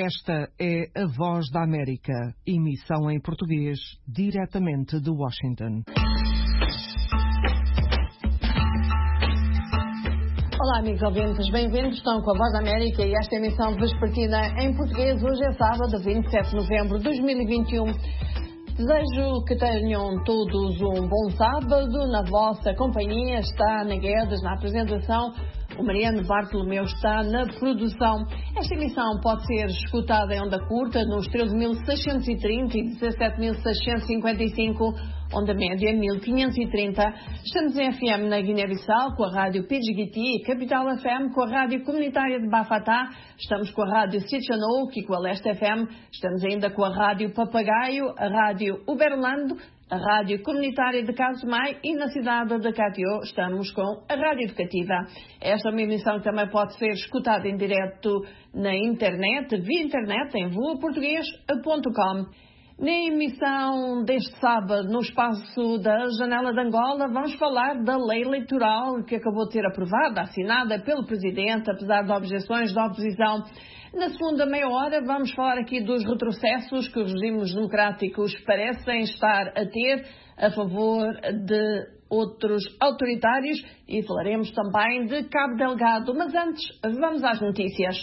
Esta é a Voz da América, emissão em português, diretamente de Washington. Olá, amigos ouvintes, bem-vindos. Estão com a Voz da América e esta emissão vespertina em português. Hoje é sábado, 27 de novembro de 2021. Desejo que tenham todos um bom sábado. Na vossa companhia está Ana Guedes na apresentação. O Mariano Bartolomeu está na produção. Esta emissão pode ser escutada em onda curta nos 13.630 e 17.655, onda média 1.530. Estamos em FM na Guiné-Bissau com a rádio Pidgiti e Capital FM com a rádio comunitária de Bafatá. Estamos com a rádio Sitchanouk e com a Leste FM. Estamos ainda com a rádio Papagaio, a rádio Uberlando, a rádio comunitária de Casumai e na cidade de Catió estamos com a rádio educativa. Esta é uma emissão que também pode ser escutada em direto na internet, via internet em voaportugues.com. Na emissão deste sábado, no espaço da Janela de Angola, vamos falar da lei eleitoral que acabou de ser aprovada, assinada pelo Presidente, apesar de objeções da oposição. Na segunda meia hora vamos falar aqui dos retrocessos que os regimes democráticos parecem estar a ter a favor de outros autoritários e falaremos também de Cabo Delgado. Mas antes, vamos às notícias.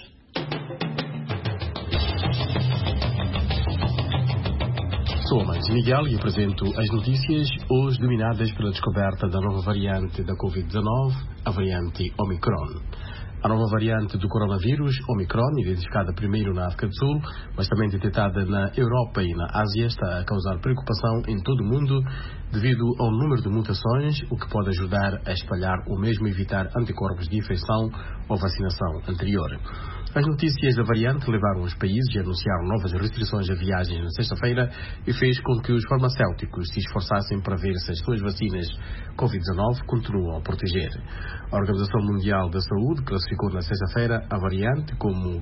Sou Marcos Miguel e apresento as notícias hoje dominadas pela descoberta da nova variante da Covid-19, a variante Omicron. A nova variante do coronavírus, Omicron, identificada primeiro na África do Sul, mas também detectada na Europa e na Ásia, está a causar preocupação em todo o mundo devido ao número de mutações, o que pode ajudar a espalhar ou mesmo evitar anticorpos de infecção ou vacinação anterior. As notícias da variante levaram os países a anunciar novas restrições a viagens na sexta-feira e fez com que os farmacêuticos se esforçassem para ver se as suas vacinas Covid-19 continuam a proteger. A Organização Mundial da Saúde classificou na sexta-feira a variante como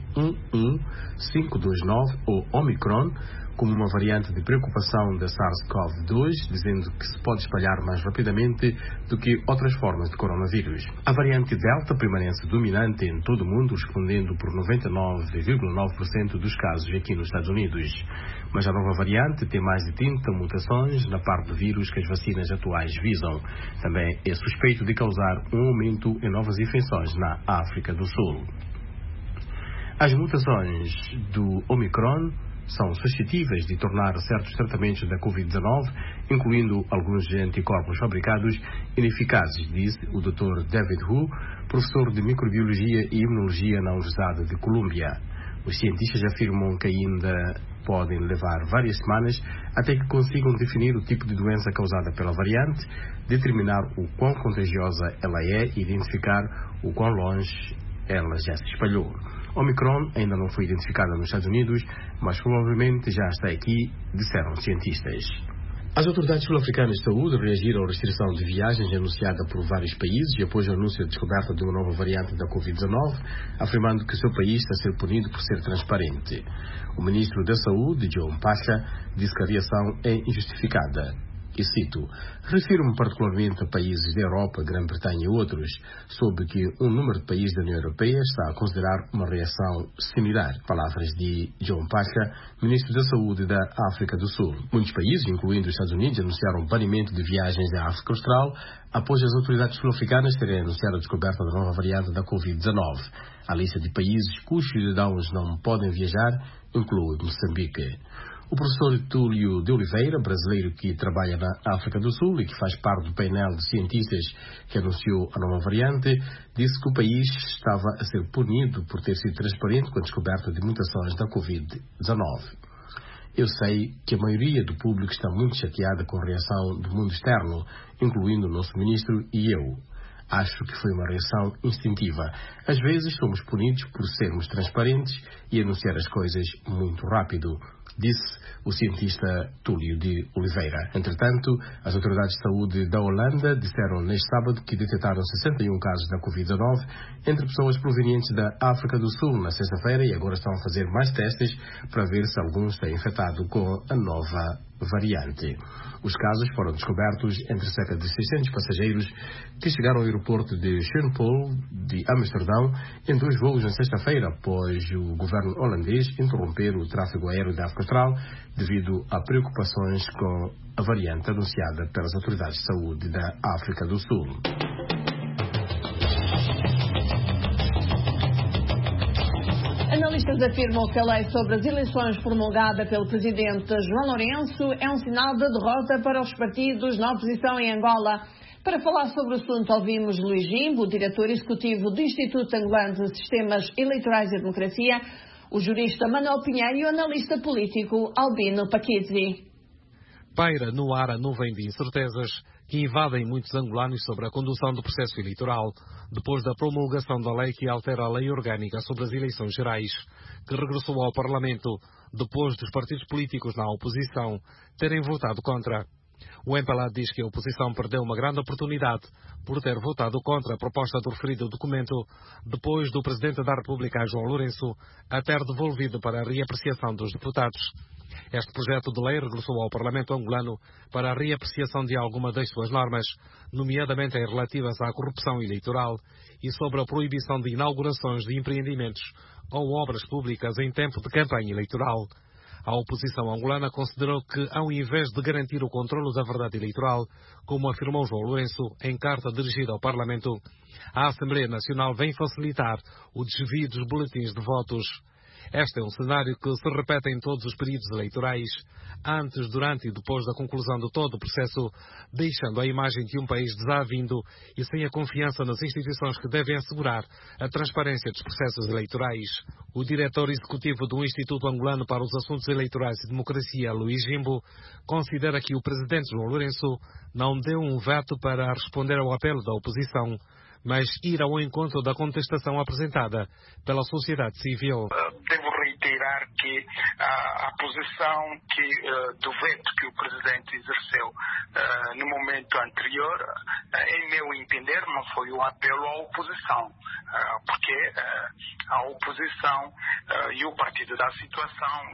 B11529 ou Omicron, como uma variante de preocupação da SARS-CoV-2, dizendo que se pode espalhar mais rapidamente do que outras formas de coronavírus. A variante Delta permanece dominante em todo o mundo, respondendo por 99,9% dos casos aqui nos Estados Unidos. Mas a nova variante tem mais de 30 mutações na parte do vírus que as vacinas atuais visam. Também é suspeito de causar um aumento em novas infecções na África do Sul. As mutações do Omicron são suscetíveis de tornar certos tratamentos da Covid-19, incluindo alguns anticorpos fabricados, ineficazes, disse o Dr. David Hu, professor de microbiologia e imunologia na Universidade de Colômbia. Os cientistas afirmam que ainda podem levar várias semanas até que consigam definir o tipo de doença causada pela variante, determinar o quão contagiosa ela é e identificar o quão longe ela já se espalhou. Omicron ainda não foi identificada nos Estados Unidos, mas provavelmente já está aqui, disseram cientistas. As autoridades sul-africanas de saúde reagiram à restrição de viagens anunciada por vários países após o anúncio da descoberta de uma nova variante da Covid-19, afirmando que o seu país está a ser punido por ser transparente. O ministro da Saúde, John Pacha, disse que a reação é injustificada. E cito: refiro-me particularmente a países da Europa, Grã-Bretanha e outros, soube que um número de países da União Europeia está a considerar uma reação similar. Palavras de John Pacha, ministro da Saúde da África do Sul. Muitos países, incluindo os Estados Unidos, anunciaram o banimento de viagens da África Austral após as autoridades sul-africanas terem anunciado a descoberta da nova variante da Covid-19. A lista de países cujos cidadãos não podem viajar inclui Moçambique. O professor Túlio de Oliveira, brasileiro que trabalha na África do Sul e que faz parte do painel de cientistas que anunciou a nova variante, disse que o país estava a ser punido por ter sido transparente com a descoberta de mutações da Covid-19. Eu sei que a maioria do público está muito chateada com a reação do mundo externo, incluindo o nosso ministro e eu. Acho que foi uma reação instintiva. Às vezes somos punidos por sermos transparentes e anunciar as coisas muito rápido, disse o cientista Túlio de Oliveira. Entretanto, as autoridades de saúde da Holanda disseram neste sábado que detectaram 61 casos da Covid-19 entre pessoas provenientes da África do Sul na sexta-feira e agora estão a fazer mais testes para ver se alguns têm infectado com a nova variante. Os casos foram descobertos entre cerca de 600 passageiros que chegaram ao aeroporto de Schiphol de Amsterdão em 2 voos na sexta-feira, após o governo holandês interromper o tráfego aéreo da África Austral devido a preocupações com a variante anunciada pelas autoridades de saúde da África do Sul. Analistas afirmam que a lei sobre as eleições promulgada pelo presidente João Lourenço é um sinal de derrota para os partidos na oposição em Angola. Para falar sobre o assunto, ouvimos Luís Jimbo, diretor executivo do Instituto Angolano de Sistemas Eleitorais e Democracia, o jurista Manuel Pinheiro e o analista político Albino Paquizzi. Paira no ar a nuvem de incertezas que invadem muitos angolanos sobre a condução do processo eleitoral, depois da promulgação da lei que altera a lei orgânica sobre as eleições gerais, que regressou ao Parlamento depois dos partidos políticos na oposição terem votado contra. O MPLA diz que a oposição perdeu uma grande oportunidade por ter votado contra a proposta do referido documento, depois do Presidente da República, João Lourenço, a ter devolvido para a reapreciação dos deputados. Este projeto de lei regressou ao Parlamento angolano para a reapreciação de alguma das suas normas, nomeadamente as relativas à corrupção eleitoral e sobre a proibição de inaugurações de empreendimentos ou obras públicas em tempo de campanha eleitoral. A oposição angolana considerou que, ao invés de garantir o controlo da verdade eleitoral, como afirmou João Lourenço em carta dirigida ao Parlamento, a Assembleia Nacional vem facilitar o desvio dos boletins de votos. Este é um cenário que se repete em todos os períodos eleitorais, antes, durante e depois da conclusão de todo o processo, deixando a imagem de um país desavindo e sem a confiança nas instituições que devem assegurar a transparência dos processos eleitorais. O diretor executivo do Instituto Angolano para os Assuntos Eleitorais e Democracia, Luís Jimbo, considera que o presidente João Lourenço não deu um veto para responder ao apelo da oposição, mas ir ao encontro da contestação apresentada pela sociedade civil. Devo reiterar que a posição do veto que o Presidente exerceu no momento anterior, em meu entender, não foi um apelo à oposição, porque a oposição e o Partido da Situação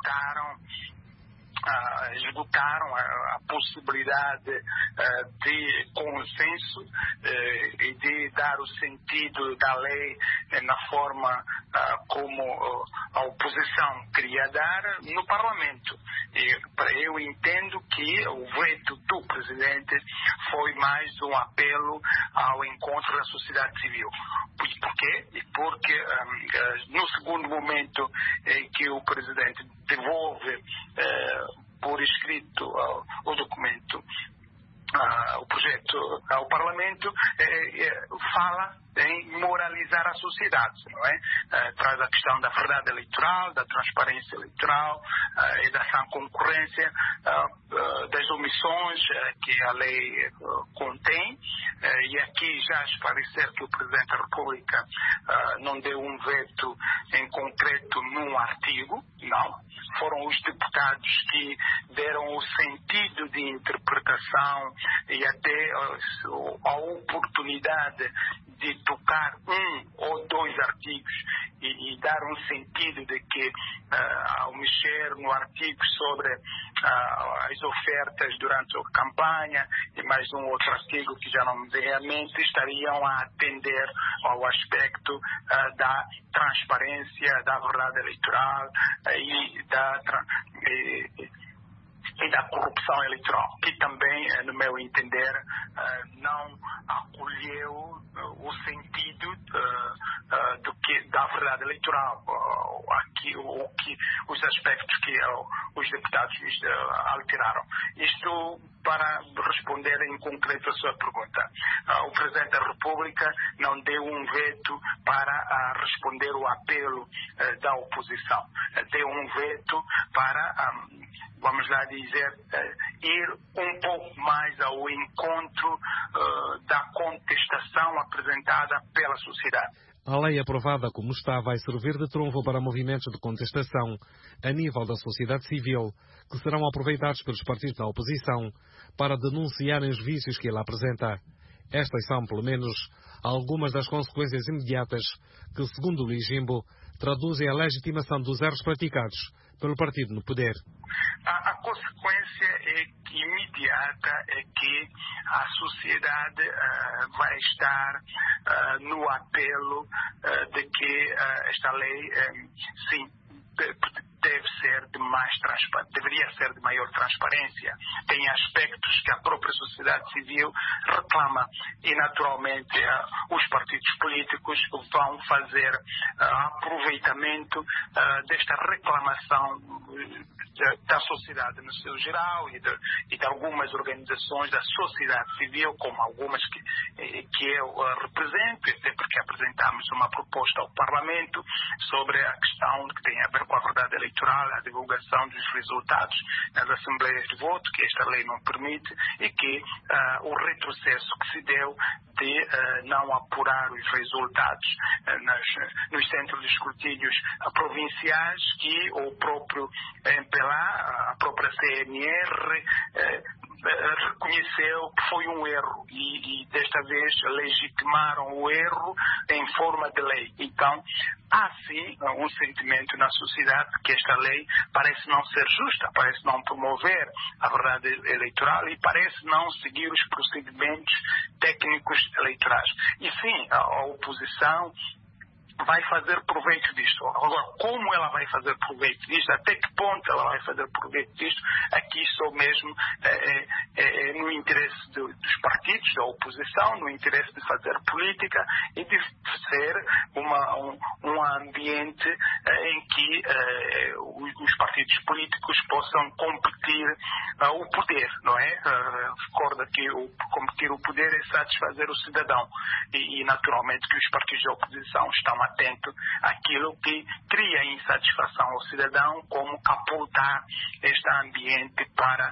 esgotaram a possibilidade de consenso e de dar o sentido da lei na forma como a oposição queria dar no Parlamento. Eu entendo que o veto do Presidente foi mais um apelo ao encontro da sociedade civil. Por quê? Porque no segundo momento em que o Presidente devolve por escrito o documento, o projeto ao Parlamento, fala em moralizar a sociedade, não é? Traz a questão da verdade eleitoral, da transparência eleitoral e da sã concorrência, das omissões que a lei contém, e aqui já esclarecer que o Presidente da República não deu um veto em concreto num artigo, não. Foram os deputados que deram o sentido de interpretação e até a oportunidade de tocar um ou dois artigos e dar um sentido de que, ao mexer no artigo sobre as ofertas durante a campanha e mais um outro artigo que já não me vem à mente, estariam a atender ao aspecto da transparência, da verdade eleitoral e da corrupção eleitoral, que também, no meu entender, não acolheu o sentido da verdade eleitoral, os aspectos que os deputados alteraram. Isto para responder em concreto a sua pergunta. O Presidente da República não deu um veto para responder o apelo da oposição. Deu um veto para, vamos lá dizer, ir um pouco mais ao encontro da contestação apresentada pela sociedade. A lei aprovada como está vai servir de trunfo para movimentos de contestação a nível da sociedade civil, que serão aproveitados pelos partidos da oposição para denunciarem os vícios que ela apresenta. Estas são, pelo menos, algumas das consequências imediatas que, segundo Luís Jimbo, traduzem a legitimação dos erros praticados pelo partido no poder. A consequência imediata é que a sociedade vai estar no apelo de que esta lei, sim, deveria ser de maior transparência. Tem aspectos que a própria sociedade civil reclama e, naturalmente, os partidos políticos vão fazer aproveitamento desta reclamação da sociedade no seu geral e de algumas organizações da sociedade civil, como algumas que eu represento, até porque apresentamos uma proposta ao Parlamento sobre a questão que tem a ver com a verdade eleitoral, a divulgação dos resultados nas assembleias de voto, que esta lei não permite, e que o retrocesso que se deu de não apurar os resultados nos centros de escrutínios provinciais, que o próprio MPLA, a própria CNR, reconheceu que foi um erro e desta vez legitimaram o erro em forma de lei. Então, há sim um sentimento na sociedade que esta lei parece não ser justa, parece não promover a verdade eleitoral e parece não seguir os procedimentos técnicos eleitorais. E sim, a oposição vai fazer proveito disto. Agora, como ela vai fazer proveito disto, até que ponto ela vai fazer proveito disto, aqui só mesmo no interesse dos partidos, da oposição, no interesse de fazer política e de ser um ambiente em que os partidos políticos possam competir o poder, não é? Recorda que competir o poder é satisfazer o cidadão e naturalmente que os partidos da oposição estão atento àquilo que cria insatisfação ao cidadão, como capultar este ambiente para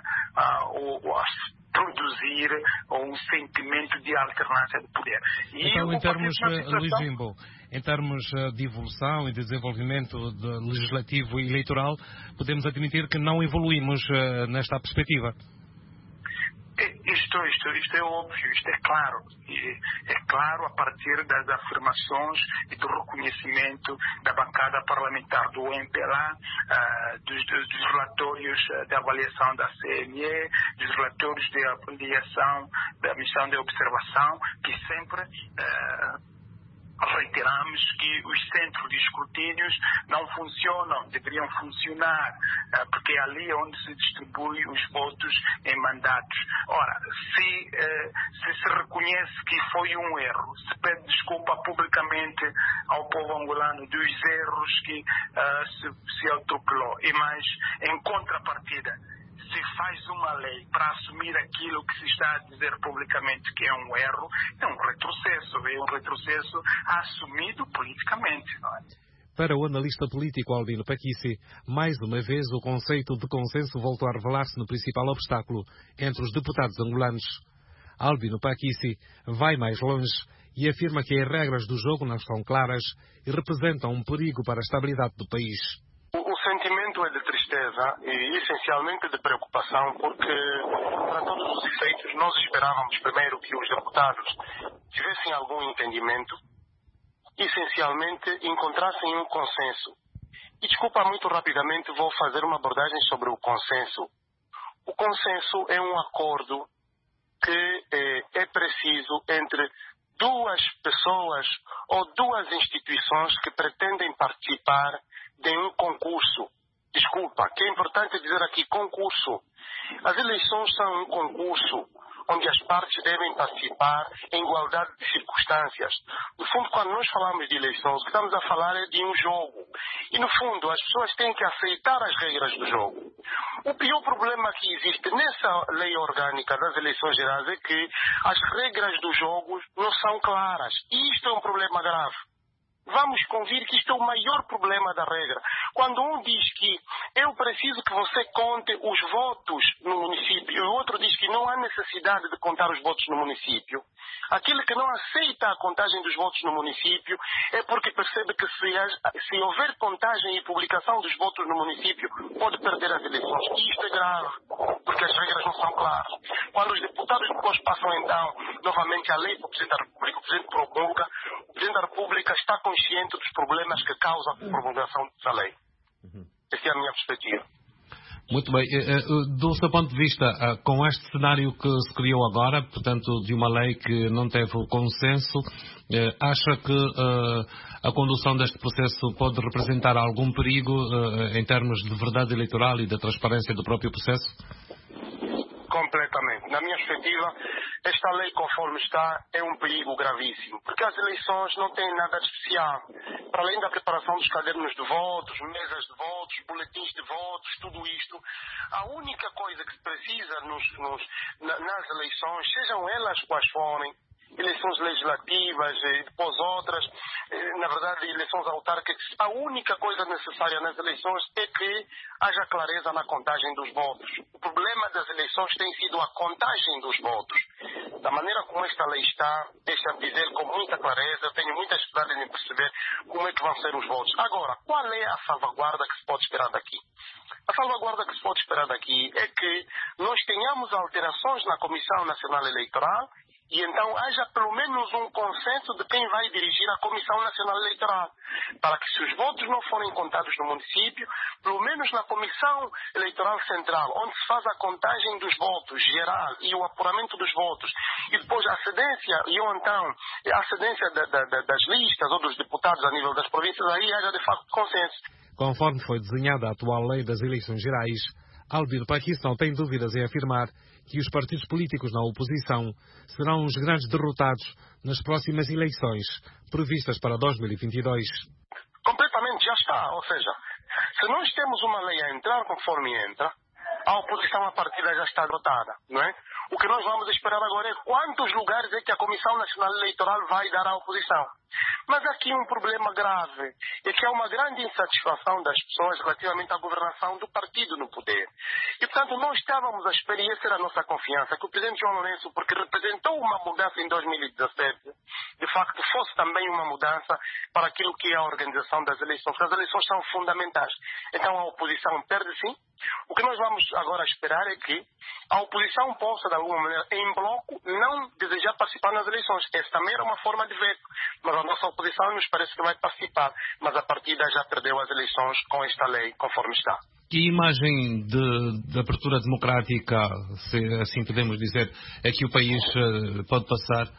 produzir um sentimento de alternância de poder. Então, em termos, Luís Jimbo, em termos de evolução e de desenvolvimento legislativo e eleitoral, podemos admitir que não evoluímos nesta perspectiva. Isto é óbvio, isto é claro. É claro a partir das afirmações e do reconhecimento da bancada parlamentar do MPLA, dos relatórios de avaliação da CNE, dos relatórios de avaliação da missão de observação, que sempre reiteramos que os centros de escrutínios não funcionam, deveriam funcionar, porque é ali onde se distribui os votos em mandatos. Ora, se reconhece que foi um erro, se pede desculpa publicamente ao povo angolano dos erros que se atropelou, mas em contrapartida se faz uma lei para assumir aquilo que se está a dizer publicamente que é um erro, é um retrocesso assumido politicamente, não é? Para o analista político Albino Paquici, mais uma vez o conceito de consenso voltou a revelar-se no principal obstáculo entre os deputados angolanos. Albino Paquici vai mais longe e afirma que as regras do jogo não estão claras e representam um perigo para a estabilidade do país. O sentimento é de tristeza e essencialmente de preocupação, porque para todos os efeitos nós esperávamos primeiro que os deputados tivessem algum entendimento, essencialmente encontrassem um consenso. E desculpa, muito rapidamente vou fazer uma abordagem sobre o consenso. O consenso é um acordo que é preciso entre duas pessoas ou duas instituições que pretendem participar de um concurso. Desculpa, que é importante dizer aqui concurso. As eleições são um concurso onde as partes devem participar em igualdade de circunstâncias. No fundo, quando nós falamos de eleições, o que estamos a falar é de um jogo. E, no fundo, as pessoas têm que aceitar as regras do jogo. O pior problema que existe nessa lei orgânica das eleições gerais é que as regras do jogo não são claras. E isto é um problema grave. Vamos convir que isto é o maior problema da regra. Quando um diz que eu preciso que você conte os votos no município e o outro diz que não há necessidade de contar os votos no município, aquele que não aceita a contagem dos votos no município é porque percebe que se houver contagem e publicação dos votos no município, pode perder as eleições. E isto é grave, porque as regras não são claras. Quando os deputados depois passam, então, novamente a lei para o Presidente da República, o Presidente promulga, o Presidente da República está consciente dos problemas que causa a promulgação dessa lei. Essa é a minha perspectiva. Muito bem. Do seu ponto de vista, com este cenário que se criou agora, portanto, de uma lei que não teve o consenso, acha que a condução deste processo pode representar algum perigo em termos de verdade eleitoral e da transparência do próprio processo? Completamente. Na minha perspectiva, esta lei, conforme está, é um perigo gravíssimo, porque as eleições não têm nada de especial. Para além da preparação dos cadernos de votos, mesas de votos, boletins de votos, tudo isto, a única coisa que se precisa nas eleições, sejam elas quais forem, eleições legislativas, depois outras, na verdade, eleições autárquicas, a única coisa necessária nas eleições é que haja clareza na contagem dos votos. O problema das eleições tem sido a contagem dos votos. Da maneira como esta lei está, deixa-me dizer com muita clareza, eu tenho muita dificuldade em perceber como é que vão ser os votos. Agora, qual é a salvaguarda que se pode esperar daqui? A salvaguarda que se pode esperar daqui é que nós tenhamos alterações na Comissão Nacional Eleitoral e então haja pelo menos um consenso de quem vai dirigir a Comissão Nacional Eleitoral, para que se os votos não forem contados no município, pelo menos na Comissão Eleitoral Central, onde se faz a contagem dos votos geral e o apuramento dos votos, e depois a cedência, a cedência das listas ou dos deputados a nível das províncias, aí haja de facto consenso. Conforme foi desenhada a atual lei das eleições gerais, Albino Paquis não tem dúvidas em afirmar que os partidos políticos na oposição serão os grandes derrotados nas próximas eleições, previstas para 2022. Completamente, já está. Ou seja, se nós temos uma lei a entrar conforme entra, a oposição à partida já está derrotada, não é? O que nós vamos esperar agora é quantos lugares é que a Comissão Nacional Eleitoral vai dar à oposição. Mas aqui um problema grave é que há uma grande insatisfação das pessoas relativamente à governação do partido no poder. E, portanto, nós estávamos a esperar, e essa era a nossa confiança, que o Presidente João Lourenço, porque representou uma mudança em 2017, de facto fosse também uma mudança para aquilo que é a organização das eleições, porque as eleições são fundamentais. Então a oposição perde sim. O que nós vamos agora esperar é que a oposição possa, de alguma maneira, em bloco, não desejar participar nas eleições. Essa também era uma forma de veto. Mas a nossa oposição nos parece que vai participar. Mas a partida já perdeu as eleições com esta lei, conforme está. Que imagem de abertura democrática, se assim podemos dizer, é que o país pode passar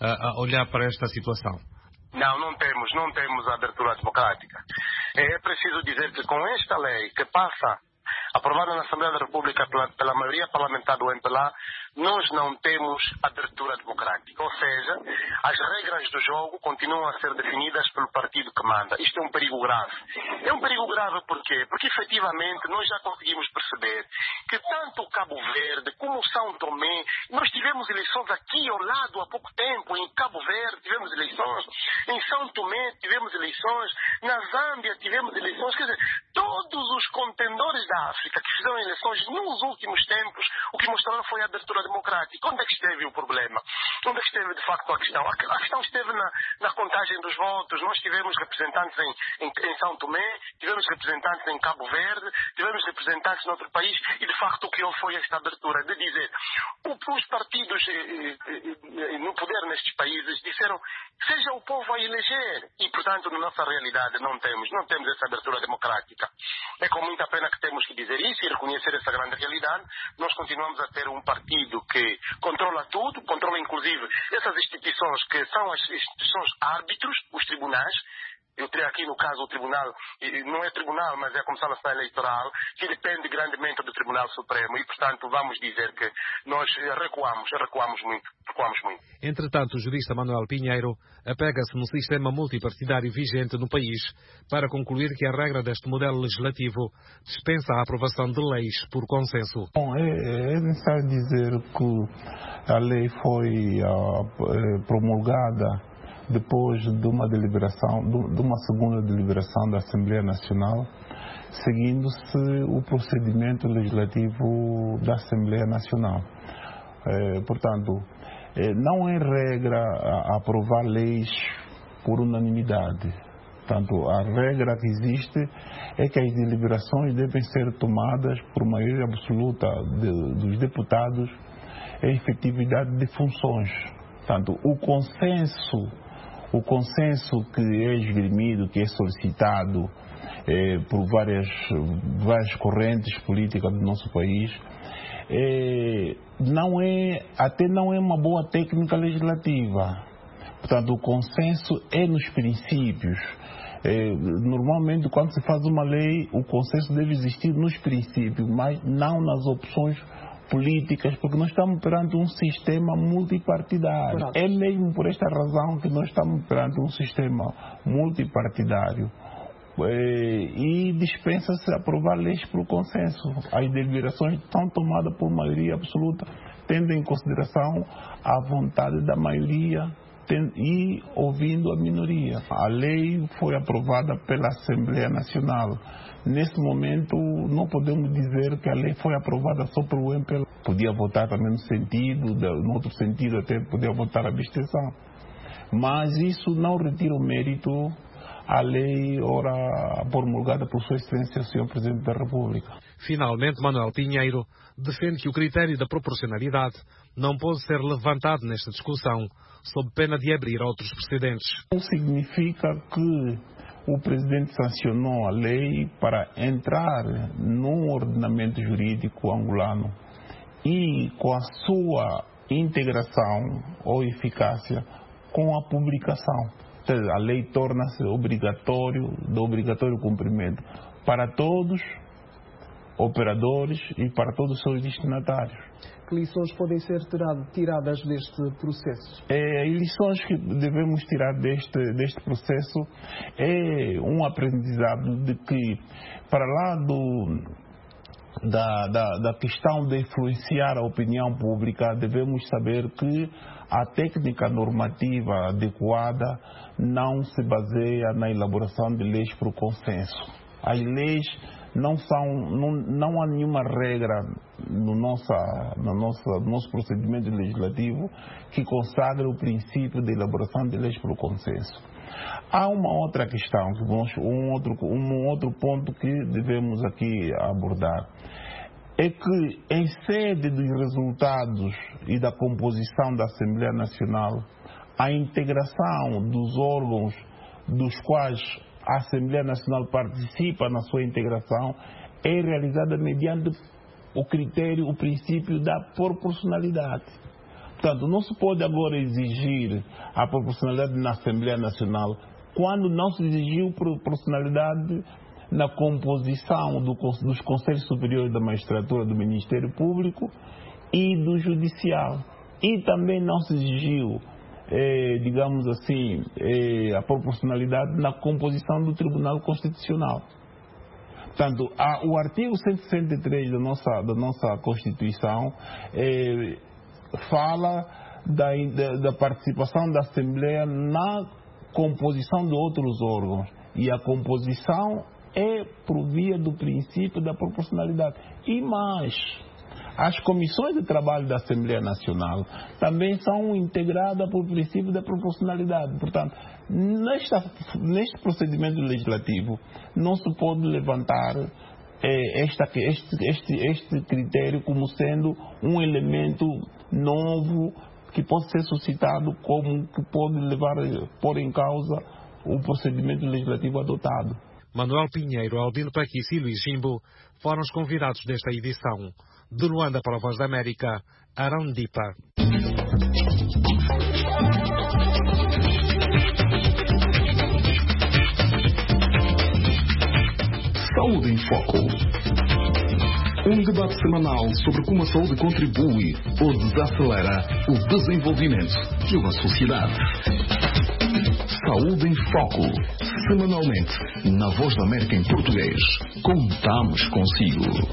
a olhar para esta situação? Não temos abertura democrática. É preciso dizer que com esta lei que passa, aprovada na Assembleia da República pela maioria parlamentar do MPLA, nós não temos abertura democrática. Ou seja, as regras do jogo continuam a ser definidas pelo partido que manda. Isto é um perigo grave. É um perigo grave por quê? Porque efetivamente nós já conseguimos perceber que tanto Cabo Verde como São Tomé, nós tivemos eleições aqui ao lado há pouco tempo, em Cabo Verde tivemos eleições, em São Tomé tivemos eleições, na Zâmbia tivemos eleições, quer dizer, todos os contendores da África que fizeram eleições nos últimos tempos, o que mostraram foi a abertura democrática. Onde é que esteve o problema? Onde é que esteve de facto a questão? A questão esteve na contagem dos votos. Nós tivemos representantes em São Tomé, tivemos representantes em Cabo Verde, tivemos representantes em outro país e de facto o que houve foi esta abertura de dizer os partidos no poder nestes países disseram seja o povo a eleger e portanto na nossa realidade não temos essa abertura democrática. É com muita pena que temos que dizer isso e reconhecer essa grande realidade. Nós continuamos a ter um partido que controla tudo, controla inclusive essas instituições que são as instituições árbitros, os tribunais. Eu teria aqui no caso o tribunal, não é tribunal, mas é a Comissão Nacional Eleitoral, que depende grandemente do Tribunal Supremo e, portanto, vamos dizer que nós recuamos muito. Entretanto, o jurista Manuel Pinheiro apega-se no sistema multipartidário vigente no país para concluir que a regra deste modelo legislativo dispensa a aprovação de leis por consenso. Bom, é necessário dizer que a lei foi promulgada depois de uma deliberação, de uma segunda deliberação da Assembleia Nacional, seguindo-se o procedimento legislativo da Assembleia Nacional. Portanto, não é regra aprovar leis por unanimidade. Portanto, a regra que existe é que as deliberações devem ser tomadas por maioria absoluta dos deputados em efetividade de funções. Portanto, o consenso que é esgrimido, que é solicitado por várias correntes políticas do nosso país, não é uma boa técnica legislativa. Portanto, o consenso é nos princípios. Normalmente, quando se faz uma lei, o consenso deve existir nos princípios, mas não nas opções políticas, porque nós estamos perante um sistema multipartidário. Pronto. É mesmo por esta razão que nós estamos perante um sistema multipartidário. E dispensa-se aprovar leis por consenso. As deliberações são tomadas por maioria absoluta, tendo em consideração a vontade da maioria e ouvindo a minoria. A lei foi aprovada pela Assembleia Nacional. Nesse momento, não podemos dizer que a lei foi aprovada só pelo MPLA. Podia votar também no outro sentido, até podia votar a abstenção. Mas isso não retira o mérito à lei ora promulgada por Sua Excelência, o Sr. Presidente da República. Finalmente, Manuel Pinheiro defende que o critério da proporcionalidade não pode ser levantado nesta discussão, sob pena de abrir outros precedentes. Isso significa que o Presidente sancionou a lei para entrar no ordenamento jurídico angolano e com a sua integração ou eficácia com a publicação. A lei torna-se de obrigatório cumprimento para todos operadores e para todos os seus destinatários. Que lições podem ser tiradas deste processo? As lições que devemos tirar deste processo é um aprendizado de que, para lá da questão de influenciar a opinião pública, devemos saber que a técnica normativa adequada não se baseia na elaboração de leis por consenso. As leis não há nenhuma regra no nosso procedimento legislativo que consagre o princípio de elaboração de leis por consenso. Há uma outra questão, um outro ponto que devemos aqui abordar. É que, em sede dos resultados e da composição da Assembleia Nacional, a integração dos órgãos dos quais a Assembleia Nacional participa na sua integração é realizada mediante o princípio da proporcionalidade. Portanto, não se pode agora exigir a proporcionalidade na Assembleia Nacional quando não se exigiu proporcionalidade na composição dos Conselhos Superiores da Magistratura, do Ministério Público e do Judicial. E também não se exigiu, digamos assim, a proporcionalidade na composição do Tribunal Constitucional. Portanto, o artigo 163 da nossa Constituição fala da participação da Assembleia na composição de outros órgãos. E a composição é por via do princípio da proporcionalidade. E mais, as comissões de trabalho da Assembleia Nacional também são integradas por princípio da proporcionalidade. Portanto, neste procedimento legislativo, não se pode levantar este critério como sendo um elemento novo que pode ser suscitado, como que pode pôr em causa o procedimento legislativo adotado. Manuel Pinheiro, Albino Paquice e Luís Jimbo foram os convidados desta edição. De Luanda para a Voz da América, Arão Dipa. Saúde em Foco. Um debate semanal sobre como a saúde contribui ou desacelera o desenvolvimento de uma sociedade. Saúde em Foco. Semanalmente, na Voz da América em português. Contamos consigo.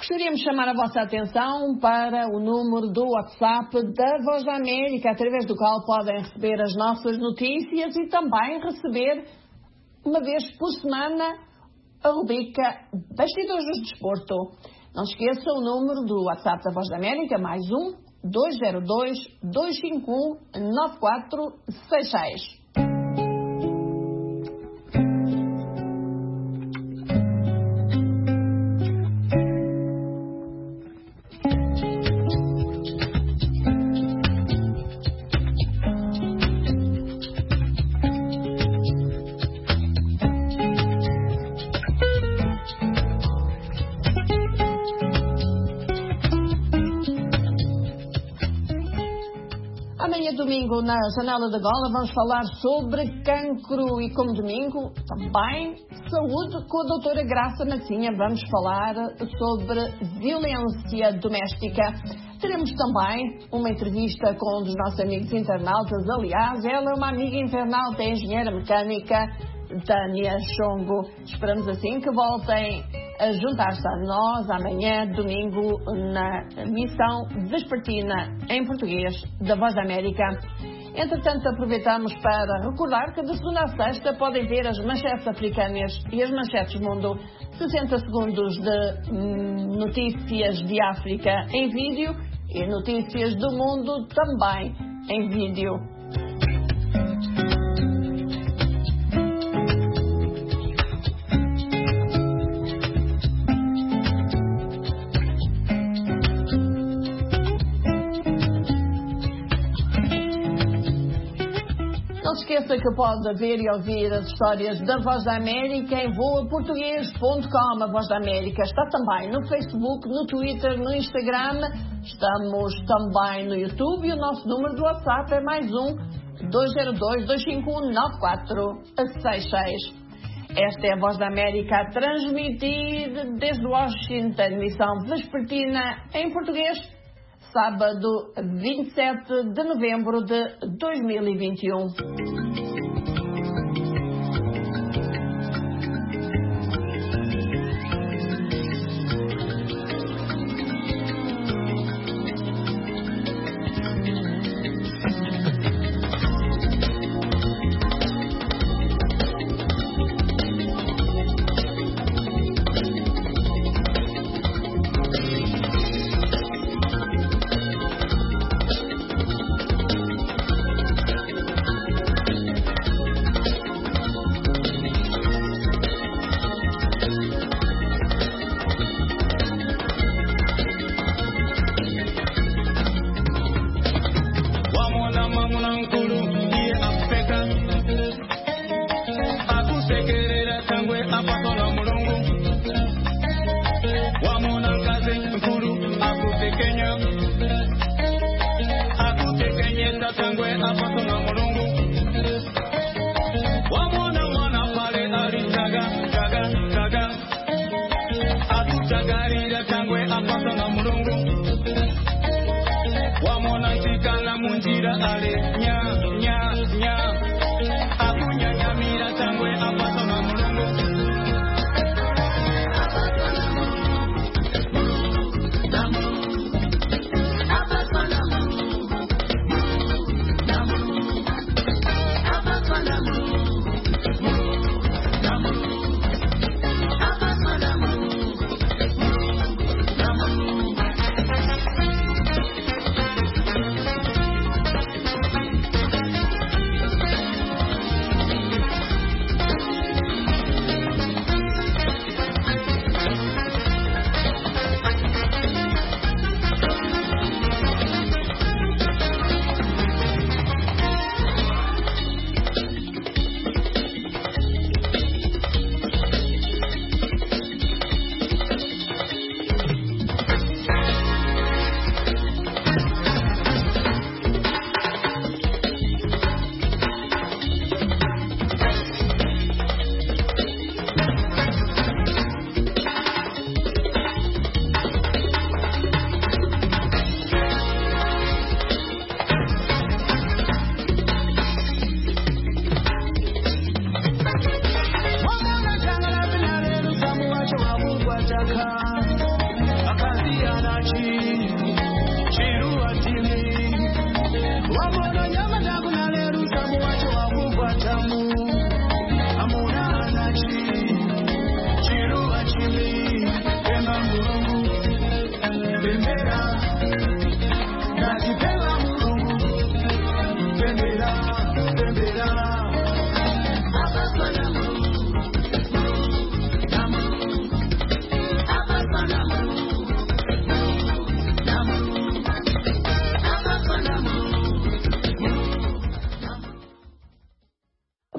Gostaríamos de chamar a vossa atenção para o número do WhatsApp da Voz da América, através do qual podem receber as nossas notícias e também receber, uma vez por semana, a rubrica Bastidores do Desporto. Não se esqueça o número do WhatsApp da Voz da América, mais 202-251-9466. Amanhã, domingo, na Janela da Gola, vamos falar sobre cancro e, como domingo, também saúde com a doutora Graça Massinha. Vamos falar sobre violência doméstica. Teremos também uma entrevista com um dos nossos amigos internautas. Aliás, ela é uma amiga internauta, engenheira mecânica, Tânia Chongo. Esperamos assim que voltem a juntar-se a nós amanhã, domingo, na missão vespertina em português da Voz da América. Entretanto, aproveitamos para recordar que de segunda a sexta podem ver as manchetes africanas e as manchetes mundo, 60 segundos de notícias de África em vídeo e notícias do mundo também em vídeo. Não se esqueça que pode ver e ouvir as histórias da Voz da América em voaportuguês.com. A Voz da América está também no Facebook, no Twitter, no Instagram. Estamos também no YouTube e o nosso número do WhatsApp é mais 202-251-9466. Esta é a Voz da América a transmitir desde Washington, missão vespertina em português, sábado 27 de novembro de 2021.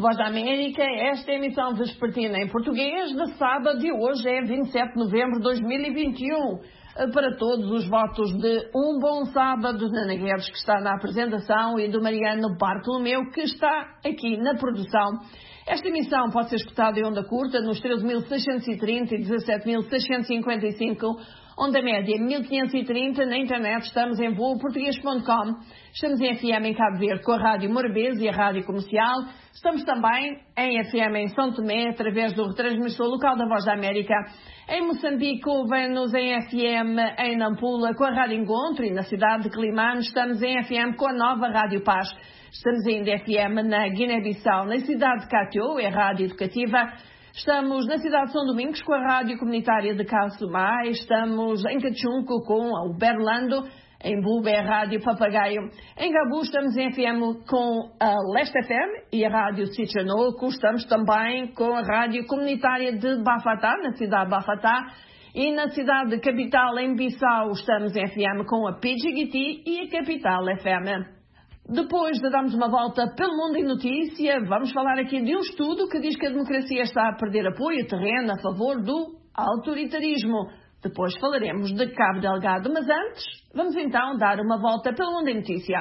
Voz da América, esta é a emissão vespertina em português de sábado de hoje, é 27 de novembro de 2021. Para todos os votos de um bom sábado, de Nana Guedes, que está na apresentação, e do Mariano Bartolomeu, que está aqui na produção. Esta emissão pode ser escutada em onda curta nos 13.630 e 17.655, onda média 1530, na internet estamos em vooportuguês.com, estamos em FM em Cabo Verde com a Rádio Morabeza e a Rádio Comercial, estamos também em FM em São Tomé, através do retransmissor local da Voz da América, em Moçambique ouvem-nos em FM em Nampula com a Rádio Encontro, e na cidade de Quelimane estamos em FM com a nova Rádio Paz. Estamos ainda em FM na Guiné-Bissau, na cidade de Catió, é Rádio Educativa. Estamos na cidade de São Domingos com a Rádio Comunitária de Calçumá. Estamos em Cachunco com o Berlando, em Buba é a Rádio Papagaio. Em Gabu estamos em FM com a Leste FM e a Rádio Sichanoco. Estamos também com a Rádio Comunitária de Bafatá, na cidade de Bafatá. E na cidade de Capital, em Bissau, estamos em FM com a Pidgiguiti e a Capital FM. Depois de darmos uma volta pelo mundo em notícia, vamos falar aqui de um estudo que diz que a democracia está a perder apoio terreno a favor do autoritarismo. Depois falaremos de Cabo Delgado, mas antes, vamos então dar uma volta pelo mundo em notícia.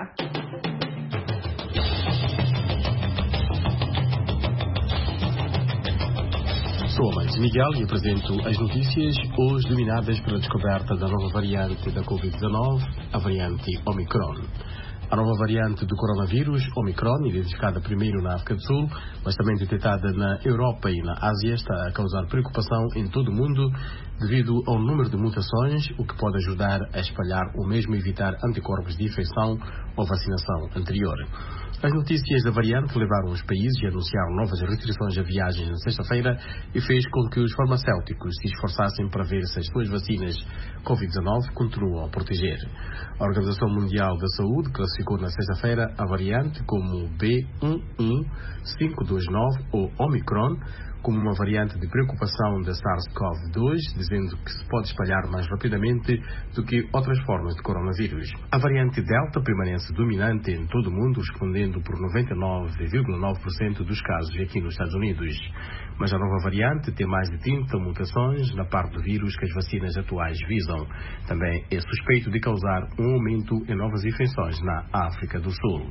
Sou Amantes Miguel e apresento as notícias hoje dominadas pela descoberta da nova variante da Covid-19, a variante Omicron. A nova variante do coronavírus, Omicron, identificada primeiro na África do Sul, mas também detectada na Europa e na Ásia, está a causar preocupação em todo o mundo devido ao número de mutações, o que pode ajudar a espalhar ou mesmo evitar anticorpos de infecção ou vacinação anterior. As notícias da variante levaram os países a anunciar novas restrições a viagens na sexta-feira e fez com que os farmacêuticos se esforçassem para ver se as suas vacinas Covid-19 continuam a proteger. A Organização Mundial da Saúde classificou na sexta-feira a variante como B11529 ou Omicron, como uma variante de preocupação da SARS-CoV-2, dizendo que se pode espalhar mais rapidamente do que outras formas de coronavírus. A variante Delta permanece dominante em todo o mundo, respondendo por 99,9% dos casos aqui nos Estados Unidos. Mas a nova variante tem mais de 30 mutações na parte do vírus que as vacinas atuais visam. Também é suspeito de causar um aumento em novas infecções na África do Sul.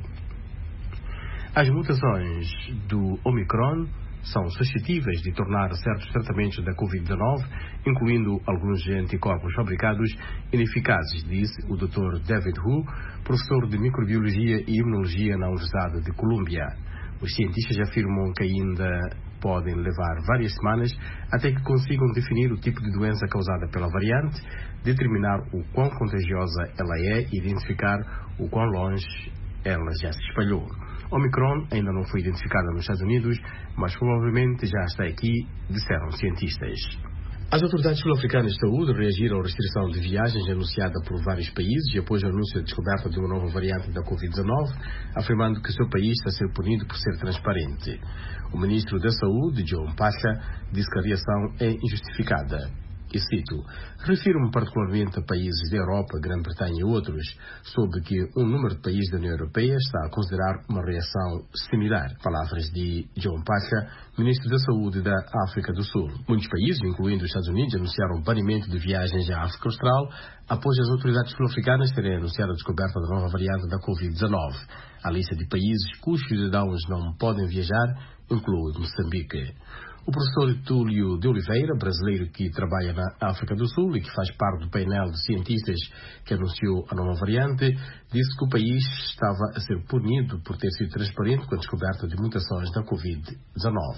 As mutações do Omicron são suscetíveis de tornar certos tratamentos da Covid-19, incluindo alguns anticorpos fabricados, ineficazes, disse o Dr. David Hu, professor de microbiologia e imunologia na Universidade de Colômbia. Os cientistas afirmam que ainda podem levar várias semanas até que consigam definir o tipo de doença causada pela variante, determinar o quão contagiosa ela é e identificar o quão longe ela já se espalhou. Omicron ainda não foi identificada nos Estados Unidos, mas provavelmente já está aqui, disseram cientistas. As autoridades sul-africanas de saúde reagiram à restrição de viagens anunciada por vários países após o anúncio da descoberta de uma nova variante da Covid-19, afirmando que o seu país está a ser punido por ser transparente. O ministro da Saúde, John Pacha, disse que a reação é injustificada. E cito: refiro-me particularmente a países da Europa, Grã-Bretanha e outros, sobre que um número de países da União Europeia está a considerar uma reação similar. Palavras de John Pacha, ministro da Saúde da África do Sul. Muitos países, incluindo os Estados Unidos, anunciaram o banimento de viagens à África Austral após as autoridades sul-africanas terem anunciado a descoberta da nova variante da Covid-19. A lista de países cujos cidadãos não podem viajar inclui Moçambique. O professor Túlio de Oliveira, brasileiro que trabalha na África do Sul e que faz parte do painel de cientistas que anunciou a nova variante, disse que o país estava a ser punido por ter sido transparente com a descoberta de mutações da Covid-19.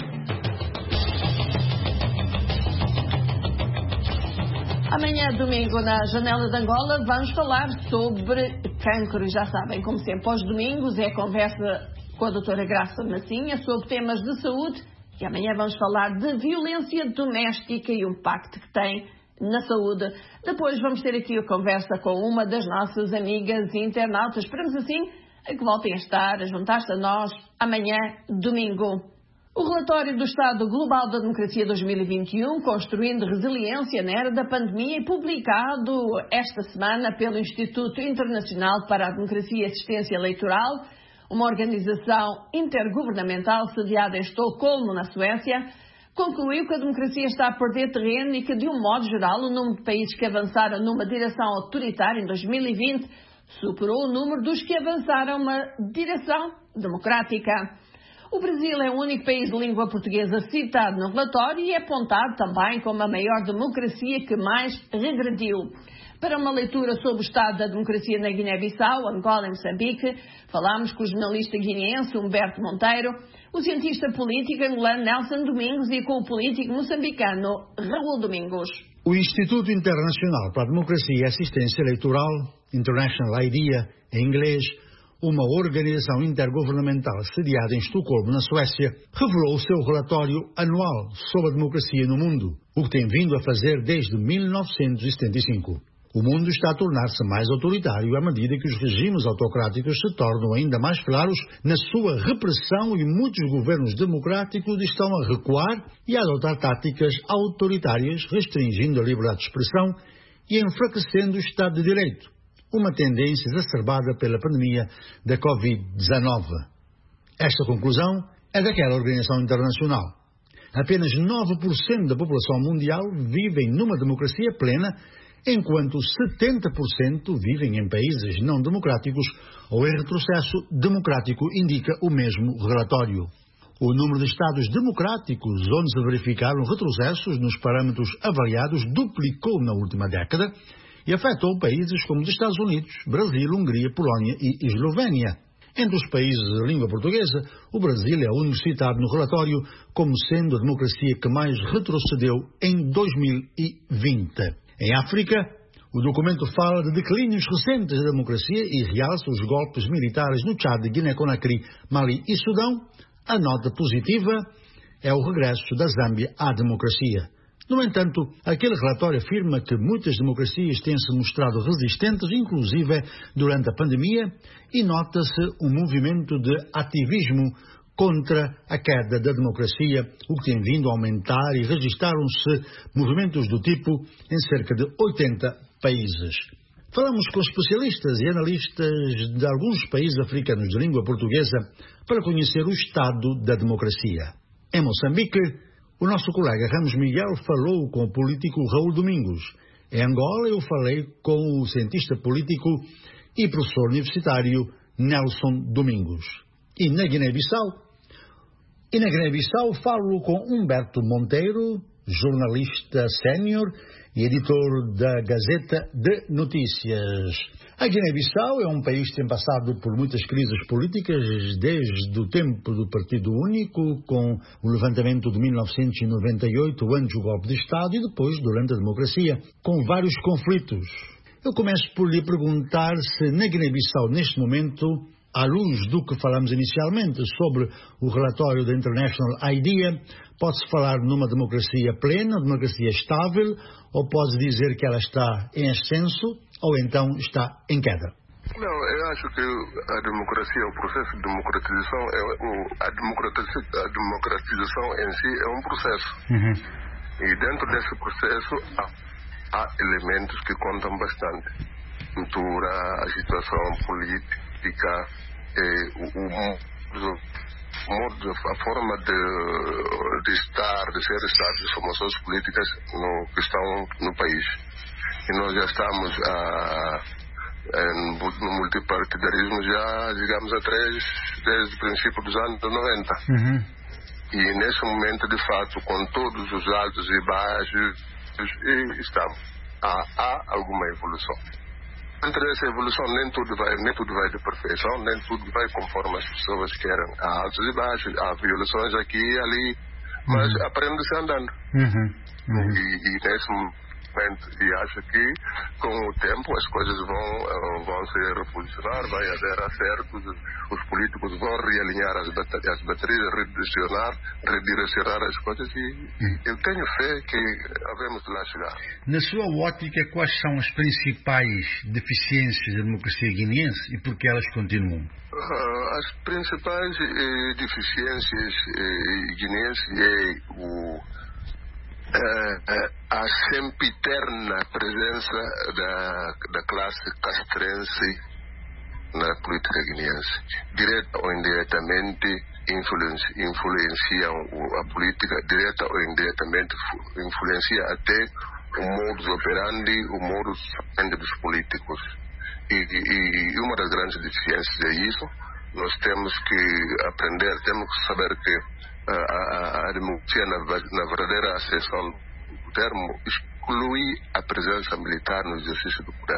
Amanhã, domingo, na Janela de Angola, vamos falar sobre cancro. Já sabem, como sempre, aos domingos é conversa com a doutora Graça Massinha sobre temas de saúde. E amanhã vamos falar de violência doméstica e o impacto que tem na saúde. Depois vamos ter aqui a conversa com uma das nossas amigas internautas. Esperamos assim a que voltem a estar, a juntar-se a nós amanhã, domingo. O relatório do Estado Global da Democracia 2021, Construindo Resiliência na Era da Pandemia, é publicado esta semana pelo Instituto Internacional para a Democracia e Assistência Eleitoral, Uma organização intergovernamental sediada em Estocolmo, na Suécia, concluiu que a democracia está a perder terreno e que, de um modo geral, o número de países que avançaram numa direção autoritária em 2020 superou o número dos que avançaram numa direção democrática. O Brasil é o único país de língua portuguesa citado no relatório e é apontado também como a maior democracia que mais regrediu. Para uma leitura sobre o estado da democracia na Guiné-Bissau, Angola e Moçambique, falámos com o jornalista guineense Humberto Monteiro, o cientista político angolano Nelson Domingos e com o político moçambicano Raul Domingos. O Instituto Internacional para a Democracia e Assistência Eleitoral, International IDEA em inglês, uma organização intergovernamental sediada em Estocolmo, na Suécia, revelou o seu relatório anual sobre a democracia no mundo, o que tem vindo a fazer desde 1975. O mundo está a tornar-se mais autoritário à medida que os regimes autocráticos se tornam ainda mais claros na sua repressão e muitos governos democráticos estão a recuar e a adotar táticas autoritárias, restringindo a liberdade de expressão e enfraquecendo o Estado de Direito, uma tendência exacerbada pela pandemia da Covid-19. Esta conclusão é daquela organização internacional. Apenas 9% da população mundial vivem numa democracia plena, enquanto 70% vivem em países não democráticos ou em retrocesso democrático, indica o mesmo relatório. O número de Estados democráticos onde se verificaram retrocessos nos parâmetros avaliados duplicou na última década e afetou países como os Estados Unidos, Brasil, Hungria, Polónia e Eslovénia. Entre os países de língua portuguesa, o Brasil é o único citado no relatório como sendo a democracia que mais retrocedeu em 2020. Em África, o documento fala de declínios recentes da democracia e realça os golpes militares no Chad, Guiné-Conakry, Mali e Sudão. A nota positiva é o regresso da Zâmbia à democracia. No entanto, aquele relatório afirma que muitas democracias têm se mostrado resistentes, inclusive durante a pandemia, e nota-se um movimento de ativismo contra a queda da democracia, o que tem vindo a aumentar, e registaram-se movimentos do tipo em cerca de 80 países. Falamos com especialistas e analistas de alguns países africanos de língua portuguesa para conhecer o estado da democracia. Em Moçambique, o nosso colega Ramos Miguel falou com o político Raul Domingos. Em Angola, eu falei com o cientista político e professor universitário Nelson Domingos. E na Guiné-Bissau falo com Humberto Monteiro, jornalista sénior e editor da Gazeta de Notícias. A Guiné-Bissau é um país que tem passado por muitas crises políticas desde o tempo do Partido Único, com o levantamento de 1998, antes do golpe de Estado, e depois durante a democracia, com vários conflitos. Eu começo por lhe perguntar se na Guiné-Bissau, neste momento, à luz do que falamos inicialmente sobre o relatório da International IDEA, pode-se falar numa democracia plena, democracia estável, ou pode dizer que ela está em ascenso, ou então está em queda? Não, eu acho que a democracia, o processo de democratização, a democratização em si é um processo. E dentro desse processo há elementos que contam bastante. A situação política, a forma de estar, de ser Estado, as formações políticas que estão no país. E nós já estamos no multipartidarismo já, digamos, desde o princípio dos anos 90. E nesse momento, de fato, com todos os altos e baixos, há alguma evolução. Entre essa evolução nem tudo vai de perfeição, nem tudo vai conforme as pessoas querem. Há altos e baixos, há violações aqui e ali, mas aprende-se andando. E nesse momento, e acho que com o tempo as coisas vão se reposicionar, vai haver acertos, os políticos vão realinhar as baterias, redirecionar as coisas e eu tenho fé que havemos de lá chegar. Na sua ótica, quais são as principais deficiências da democracia guineense e por que elas continuam? As principais deficiências guineenses a sempiterna presença da classe castrense na política guineense. Direta ou indiretamente influenciam a política, direta ou indiretamente influencia até o modus operandi, o modus dos políticos. E uma das grandes deficiências é isso. Nós temos que aprender, temos que saber que a democracia, na verdadeira acessão do termo, exclui a presença militar no exercício do poder.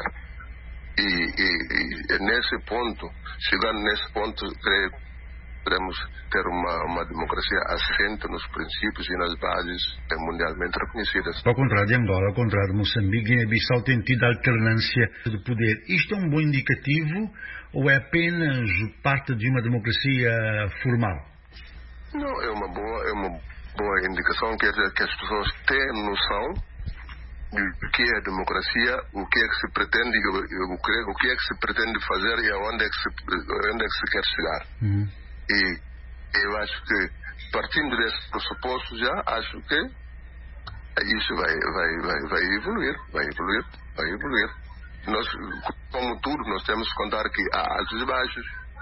E nesse ponto, chegando nesse ponto, creio que podemos ter uma democracia assente nos princípios e nas bases mundialmente reconhecidas. Ao contrário de Angola, ao contrário de Moçambique, Guiné-Bissau tem tido alternância de poder. Isto é um bom indicativo ou é apenas parte de uma democracia formal? Não, é uma boa indicação, quer dizer que as pessoas têm noção do que é a democracia, o que é que se pretende, o que é que se pretende fazer e aonde é que se quer chegar. E eu acho que, partindo desse pressuposto já, acho que isso vai evoluir. Nós, como tudo, nós temos que contar que há altos e baixos,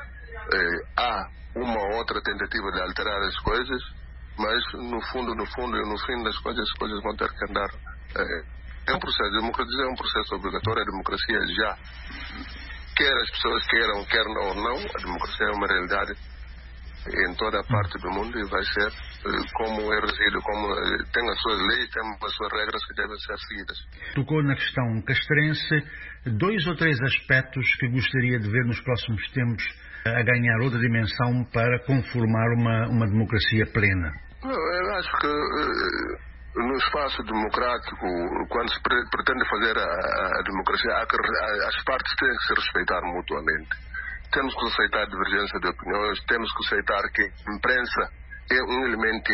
há uma ou outra tentativa de alterar as coisas, mas no fim das coisas, as coisas vão ter que andar. É um processo, a democracia é um processo obrigatório, a democracia já, quer as pessoas queiram, quer ou não, a democracia é uma realidade em toda a parte do mundo e vai ser como é regido, como tem as suas leis, tem as suas regras que devem ser seguidas. Tocou na questão castrense, 2 ou 3 aspectos que gostaria de ver nos próximos tempos a ganhar outra dimensão para conformar uma democracia plena. Eu acho que no espaço democrático, quando se pretende fazer a democracia, as partes têm que se respeitar mutuamente. Temos que aceitar a divergência de opiniões, temos que aceitar que a imprensa é um elemento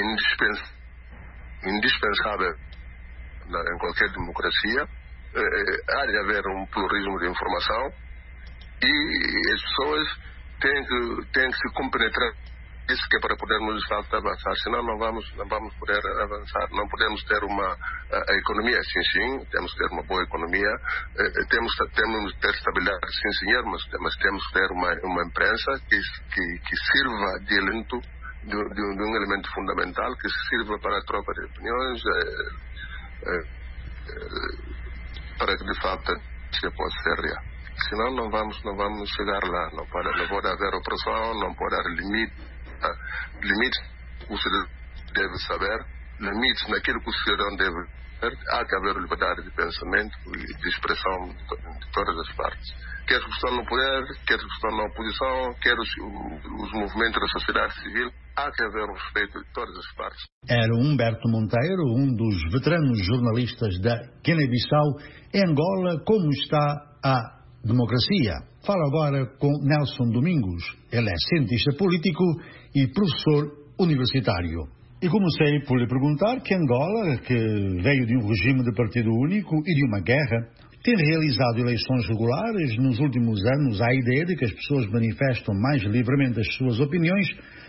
indispensável em qualquer democracia. Há de haver um pluralismo de informação e as pessoas têm que se compenetrar isso, que é para podermos de facto avançar, senão não vamos poder avançar. Não podemos ter a economia, sim, temos que ter uma boa economia, temos que ter estabilidade, sim senhor, mas temos que ter uma imprensa que sirva de elemento, de um elemento fundamental, que sirva para a troca de opiniões, para que de facto se possa ser real. Senão não vamos chegar lá, não pode haver opressão, não pode haver limites que o cidadão deve saber, limites naquilo que o cidadão deve saber. Há que haver liberdade de pensamento e de expressão de todas as partes. Quer os que estão no poder, quer os que estão na oposição, quer os movimentos da sociedade civil, há que haver um respeito de todas as partes. Era Humberto Monteiro, um dos veteranos jornalistas da Guiné-Bissau. Em Angola, como está a democracia? Falo agora com Nelson Domingos. Ele é cientista político e professor universitário. E comecei por lhe perguntar que Angola, que veio de um regime de partido único e de uma guerra, tem realizado eleições regulares. Nos últimos anos há a ideia de que as pessoas manifestam mais livremente as suas opiniões,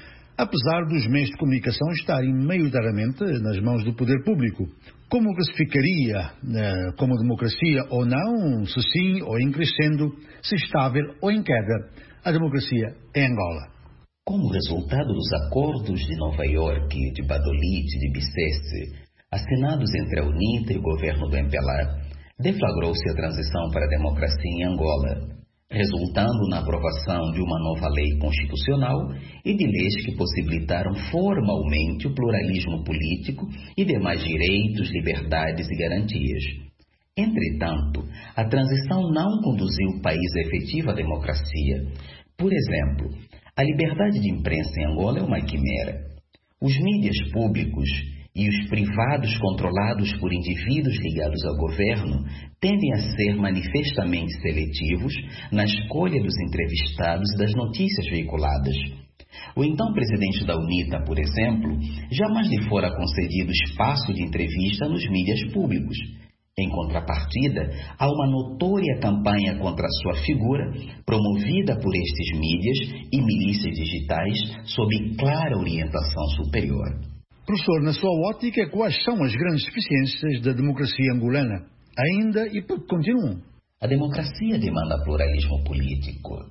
apesar dos meios de comunicação estarem maioritariamente nas mãos do poder público. Como classificaria como democracia ou não, se sim ou em crescendo, se estável ou em queda, a democracia em Angola? Como resultado dos acordos de Nova York, de Badolite e de Bicesse, assinados entre a UNITA e o governo do MPLA, deflagrou-se a transição para a democracia em Angola, resultando na aprovação de uma nova lei constitucional e de leis que possibilitaram formalmente o pluralismo político e demais direitos, liberdades e garantias. Entretanto, a transição não conduziu o país à efetiva democracia. Por exemplo, a liberdade de imprensa em Angola é uma quimera. Os mídias públicos e os privados controlados por indivíduos ligados ao governo tendem a ser manifestamente seletivos na escolha dos entrevistados e das notícias veiculadas. O então presidente da UNITA, por exemplo, jamais lhe fora concedido espaço de entrevista nos mídias públicos. Em contrapartida, há uma notória campanha contra a sua figura, promovida por estes mídias e milícias digitais sob clara orientação superior. Professor, na sua ótica, quais são as grandes deficiências da democracia angolana? Ainda e por que continuam? A democracia demanda pluralismo político.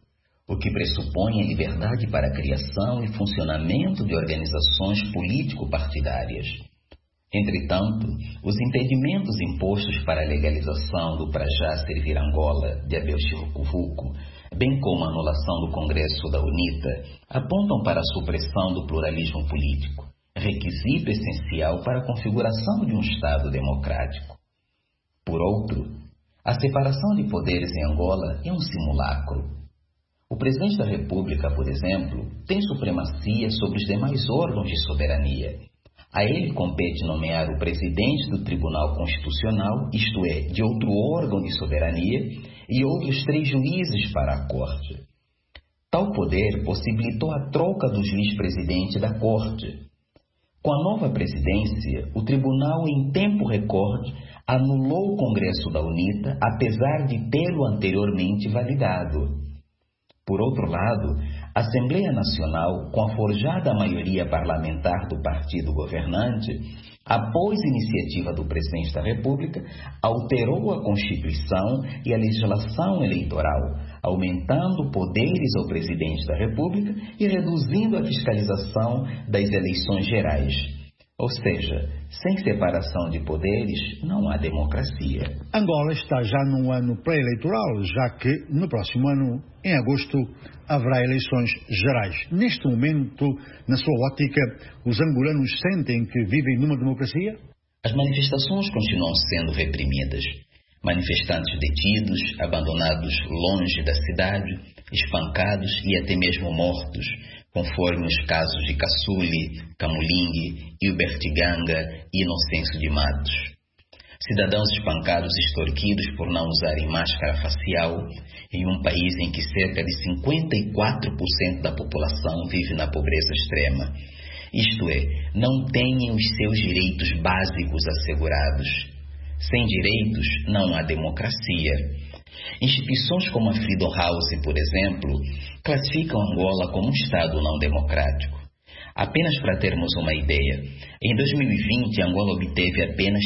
o que pressupõe a liberdade para a criação e funcionamento de organizações político-partidárias. Entretanto, os impedimentos impostos para a legalização do para já servir Angola de Abel Chirrucuvuco, bem como a anulação do Congresso da UNITA, apontam para a supressão do pluralismo político, requisito essencial para a configuração de um Estado democrático. Por outro, a separação de poderes em Angola é um simulacro. O presidente da República, por exemplo, tem supremacia sobre os demais órgãos de soberania. A ele compete nomear o presidente do Tribunal Constitucional, isto é, de outro órgão de soberania, e outros 3 juízes para a Corte. Tal poder possibilitou a troca do juiz-presidente da Corte. Com a nova presidência, o Tribunal, em tempo recorde, anulou o Congresso da UNITA, apesar de tê-lo anteriormente validado. Por outro lado, a Assembleia Nacional, com a forjada maioria parlamentar do partido governante, após iniciativa do presidente da República, alterou a Constituição e a legislação eleitoral, aumentando poderes ao presidente da República e reduzindo a fiscalização das eleições gerais. Ou seja, sem separação de poderes, não há democracia. Angola está já num ano pré-eleitoral, já que no próximo ano, em agosto, haverá eleições gerais. Neste momento, na sua ótica, os angolanos sentem que vivem numa democracia? As manifestações continuam sendo reprimidas. Manifestantes detidos, abandonados longe da cidade, espancados e até mesmo mortos, conforme os casos de Caçule, Camulingue, Hilbert Ganga e Inocêncio de Matos. Cidadãos espancados e extorquidos por não usarem máscara facial, em um país em que cerca de 54% da população vive na pobreza extrema. Isto é, não têm os seus direitos básicos assegurados. Sem direitos, não há democracia. Instituições como a Freedom House, por exemplo, classificam Angola como um Estado não democrático. Apenas para termos uma ideia, em 2020 Angola obteve apenas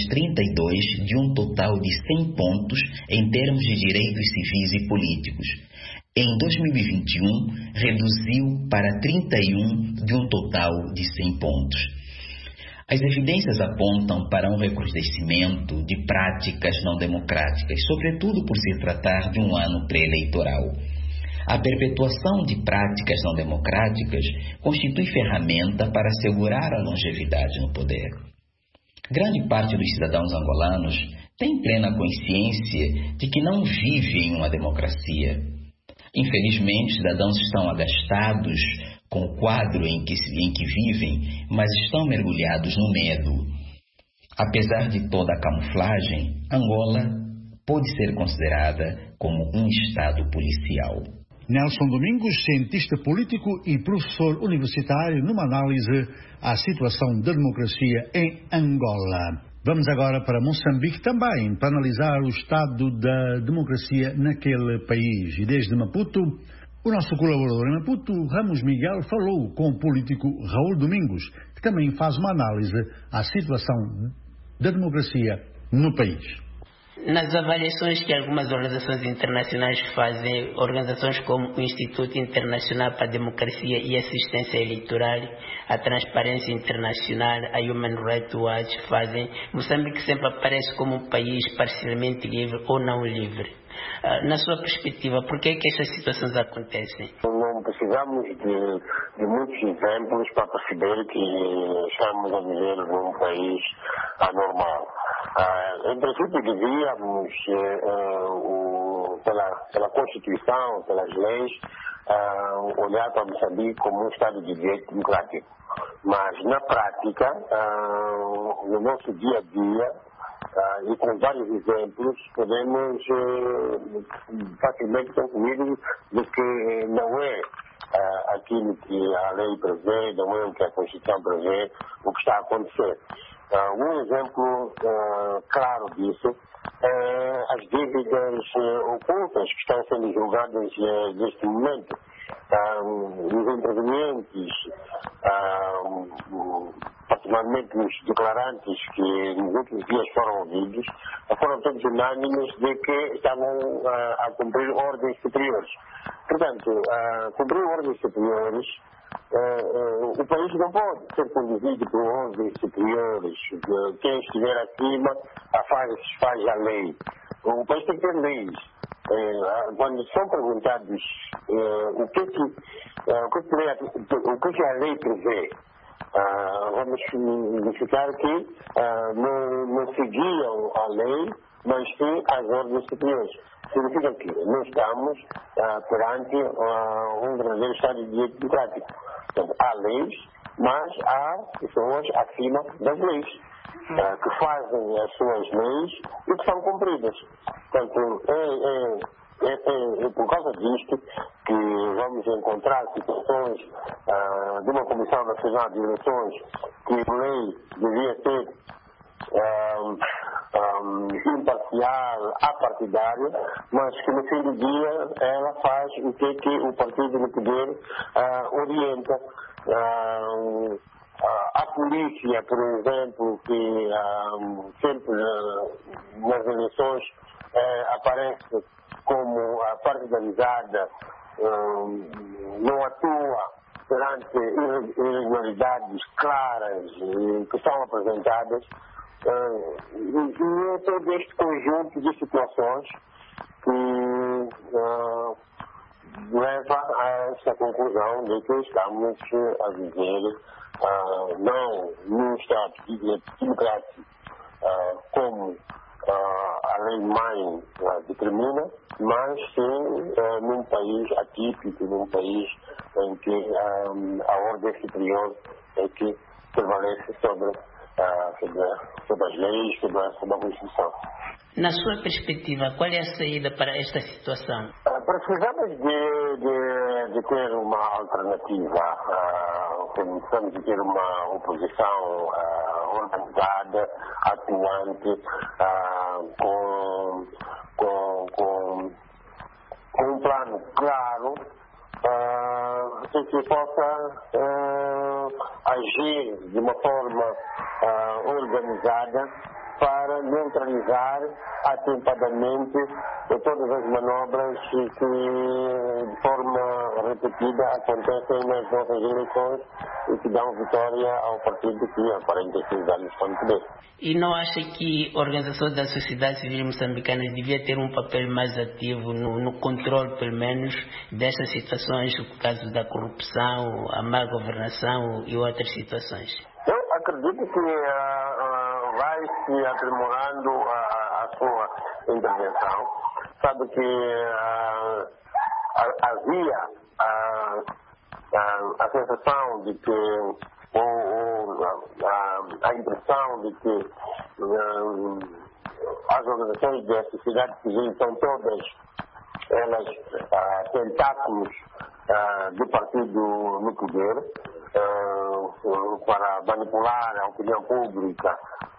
32 de um total de 100 pontos em termos de direitos civis e políticos. Em 2021, reduziu para 31 de um total de 100 pontos. As evidências apontam para um recrudescimento de práticas não democráticas, sobretudo por se tratar de um ano pré-eleitoral. A perpetuação de práticas não democráticas constitui ferramenta para assegurar a longevidade no poder. Grande parte dos cidadãos angolanos tem plena consciência de que não vive em uma democracia. Infelizmente, os cidadãos estão agastados com o quadro em que vivem, mas estão mergulhados no medo. Apesar de toda a camuflagem, Angola pode ser considerada como um estado policial. Nelson Domingos, cientista político e professor universitário, numa análise à situação da democracia em Angola. Vamos agora para Moçambique também, para analisar o estado da democracia naquele país. E desde Maputo, o nosso colaborador em Maputo, Ramos Miguel, falou com o político Raul Domingos, que também faz uma análise à situação da democracia no país. Nas avaliações que algumas organizações internacionais fazem, organizações como o Instituto Internacional para a Democracia e Assistência Eleitoral, a Transparência Internacional, a Human Rights Watch fazem, Moçambique sempre aparece como um país parcialmente livre ou não livre. Na sua perspectiva, por que estas situações acontecem? Não precisamos de muitos exemplos para perceber que estamos a viver num país anormal. Em princípio, devíamos, pela Constituição, pelas leis, olhar para Moçambique como um Estado de direito democrático. Mas, na prática, no nosso dia a dia, e com vários exemplos, podemos facilmente concluir de que não é aquilo que a lei prevê, não é o que a Constituição prevê, o que está a acontecer. Um exemplo claro disso é as dívidas ocultas que estão sendo julgadas neste momento. Os intervenientes, particularmente os declarantes que nos últimos dias foram ouvidos, foram todos unânimes de que estavam a cumprir ordens superiores. Portanto, cumprir ordens superiores, o país não pode ser conduzido por ordens superiores. Quem estiver acima faz a lei. O país tem que ter leis. Quando são perguntados o que a lei prevê, vamos verificar que não seguiam a lei, mas sim as ordens superiores. Significa que nós estamos perante um verdadeiro Estado de Direito democrático. Portanto, há leis, mas há pessoas acima das leis, que fazem as suas leis e que são cumpridas. Portanto, é por causa disto que vamos encontrar situações de uma Comissão Nacional de Eleições que a lei devia ser imparcial, apartidária, mas que no fim do dia ela faz o que o partido no poder orienta. A polícia, por exemplo, que sempre nas eleições aparece como partidarizada, não atua perante irregularidades claras que são apresentadas. E é todo este conjunto de situações que leva a esta conclusão de que estamos a viver não num Estado democrático como a lei-mãe determina, mas sim num país atípico, num país em que a ordem superior é que prevalece sobre as leis, sobre a Constituição. Na sua perspectiva, qual é a saída para esta situação? Precisamos de ter uma alternativa, precisamos de ter uma oposição organizada, atuante, com um plano claro, em que possa agir de uma forma organizada para neutralizar atempadamente todas as manobras que de forma repetida acontecem nas nossas eleições e que dão vitória ao partido que há 46 anos está no poder. E não acha que organizações da sociedade civil moçambicana devia ter um papel mais ativo no controle, pelo menos, destas situações, o caso da corrupção, a má governação e outras situações? Eu acredito que vai se aprimorando a sua intervenção. Sabe que havia a sensação de que, a impressão de que as organizações da sociedade civil são todas elas tentáculos do partido no poder para manipular a opinião pública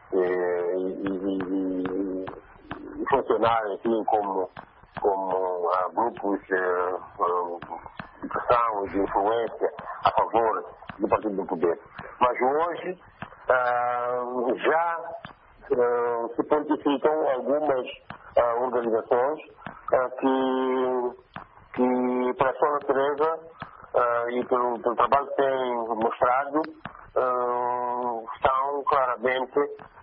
e funcionar assim como grupos de pressão e de influência a favor do partido do poder. Mas hoje já se pontificam algumas organizações que para a sua natureza e pelo trabalho que têm mostrado estão claramente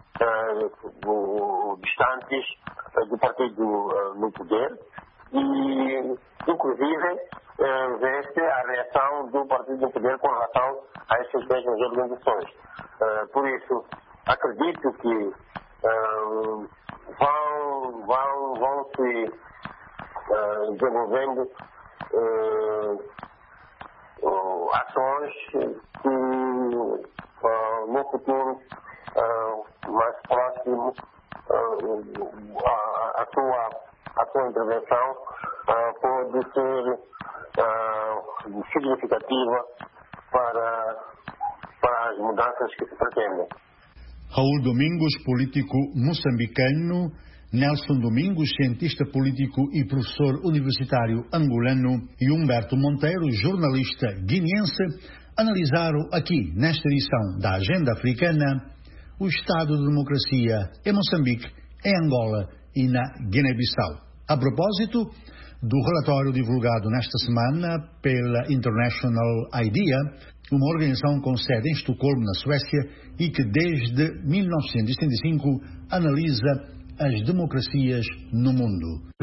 distantes do partido no poder e inclusive vê-se a reação do partido no poder com relação a essas mesmas organizações. Por isso acredito que vão se desenvolvendo ações que no futuro mais próximo a sua intervenção pode ser significativa para as mudanças que se pretendem. Raul Domingos, político moçambicano, Nelson Domingos, cientista político e professor universitário angolano, e Humberto Monteiro, jornalista guineense, analisaram aqui, nesta edição da Agenda Africana, o estado de democracia em Moçambique, em Angola e na Guiné-Bissau. A propósito do relatório divulgado nesta semana pela International IDEA, uma organização com sede em Estocolmo, na Suécia, e que desde 1975 analisa as democracias no mundo.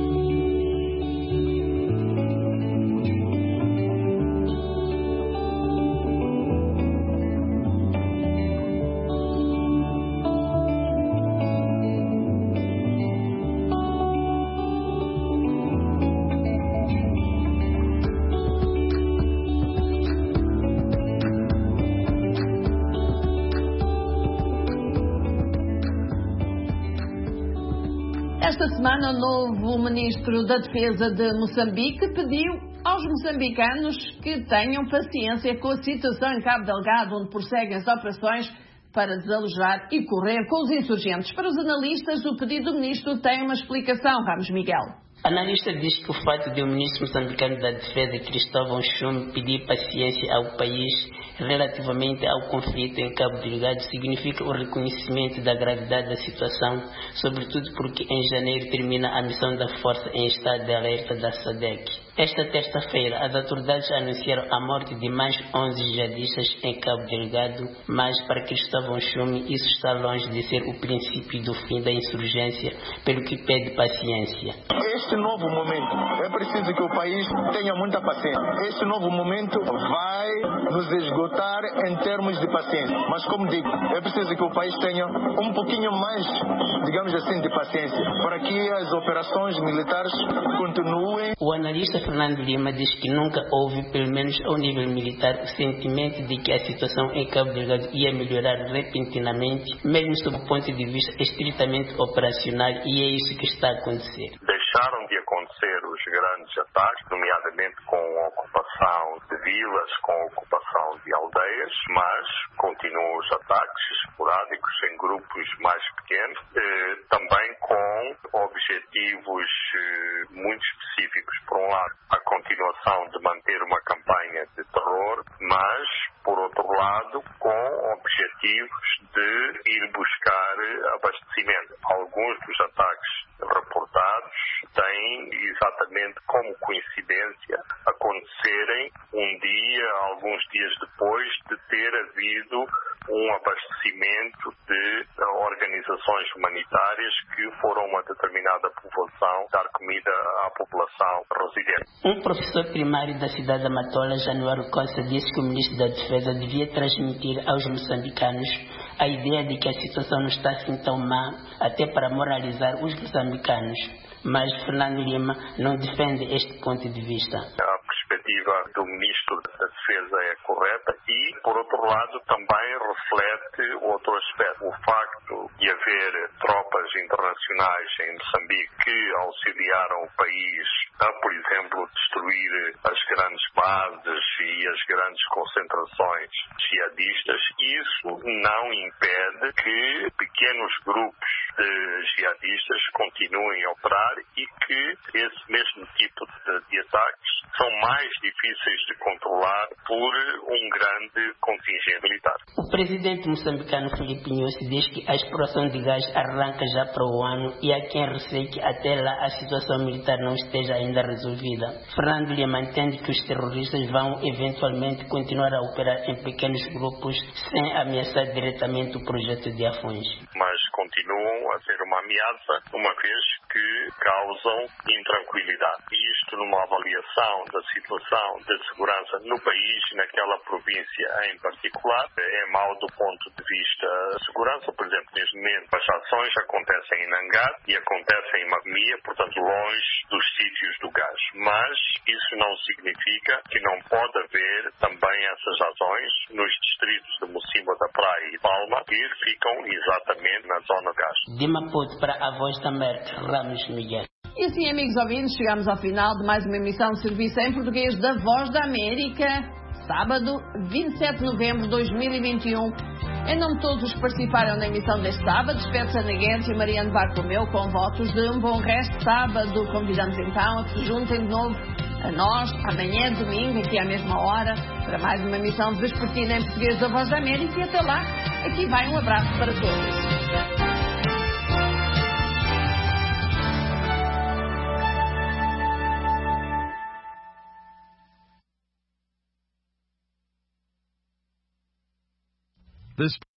Esta semana, o novo ministro da Defesa de Moçambique pediu aos moçambicanos que tenham paciência com a situação em Cabo Delgado, onde prosseguem as operações para desalojar e correr com os insurgentes. Para os analistas, o pedido do ministro tem uma explicação. Ramos Miguel. O analista diz que o fato de o ministro moçambicano da Defesa, Cristóvão Chume, pedir paciência ao país relativamente ao conflito em Cabo Delgado significa o reconhecimento da gravidade da situação, sobretudo porque em janeiro termina a missão da Força em estado de alerta da SADC. Esta terça-feira, as autoridades anunciaram a morte de mais 11 jihadistas em Cabo Delgado, mas para Cristóvão Chume isso está longe de ser o princípio do fim da insurgência, pelo que pede paciência. Este novo momento, é preciso que o país tenha muita paciência. Este novo momento vai nos esgotar em termos de paciência. Mas como digo, é preciso que o país tenha um pouquinho mais, digamos assim, de paciência, para que as operações militares continuem. O analista Fernando Lima diz que nunca houve, pelo menos ao nível militar, o sentimento de que a situação em Cabo Delgado ia melhorar repentinamente, mesmo sob o ponto de vista estritamente operacional, e é isso que está a acontecer. Deixaram de acontecer os grandes ataques, nomeadamente com a ocupação de vilas, com a ocupação de aldeias, mas continuam os ataques esporádicos em grupos mais pequenos, também com objetivos muito específicos. Por um lado, a continuação de manter uma campanha de terror, mas, por outro lado, com objetivos de ir buscar abastecimento. Alguns dos ataques reportados têm exatamente como coincidência acontecerem um dia, alguns dias depois de ter havido um abastecimento de organizações humanitárias que foram a uma determinada população dar comida à população residente. Um professor primário da cidade da Matola, Januário Costa, disse que o ministro da Defesa devia transmitir aos moçambicanos a ideia de que a situação não está assim tão má, até para moralizar os moçambicanos. Mas Fernando Lima não defende este ponto de vista. A perspectiva do ministro da Defesa é correta e, por outro lado, também reflete outro aspecto. O facto de haver tropas internacionais em Moçambique que auxiliaram o país a, por exemplo, destruir as grandes bases e as grandes concentrações jihadistas, isso não impede que pequenos grupos de jihadistas continuem a operar e que esse mesmo tipo de ataques são mais difíceis de controlar por um grande contingente militar. O presidente moçambicano Filipe Nyusi diz que a exploração de gás arranca já para o ano e há quem receie que até lá a situação militar não esteja ainda resolvida. Fernando Lima entende que os terroristas vão eventualmente continuar a operar em pequenos grupos sem ameaçar diretamente o projeto de Afões. Mas continuam a ser uma ameaça, uma vez que causam intranquilidade. E isto numa avaliação da situação de segurança no país, naquela província em particular, é mau do ponto de vista da segurança. Por exemplo, neste momento as ações acontecem em Nangar e acontecem em Magmia, portanto longe dos sítios do gás. Mas isso não significa que não pode haver também essas ações nos distritos de Mocimboa da Praia e Palma, que ficam exatamente na zona gás. De Maputo para a Voz da América, Ramos Miguel. E assim, amigos ouvintes, chegamos ao final de mais uma emissão de serviço em português da Voz da América. sábado, 27 de novembro de 2021. Em nome de todos os que participaram na emissão deste sábado, despede-se Ana Guedes e Mariano Bartolomeu com votos de um bom resto de sábado. Convidamos então a que se juntem de novo a nós, amanhã, domingo, aqui à mesma hora, para mais uma emissão vespertina em português da Voz da América. E até lá, aqui vai um abraço para todos. This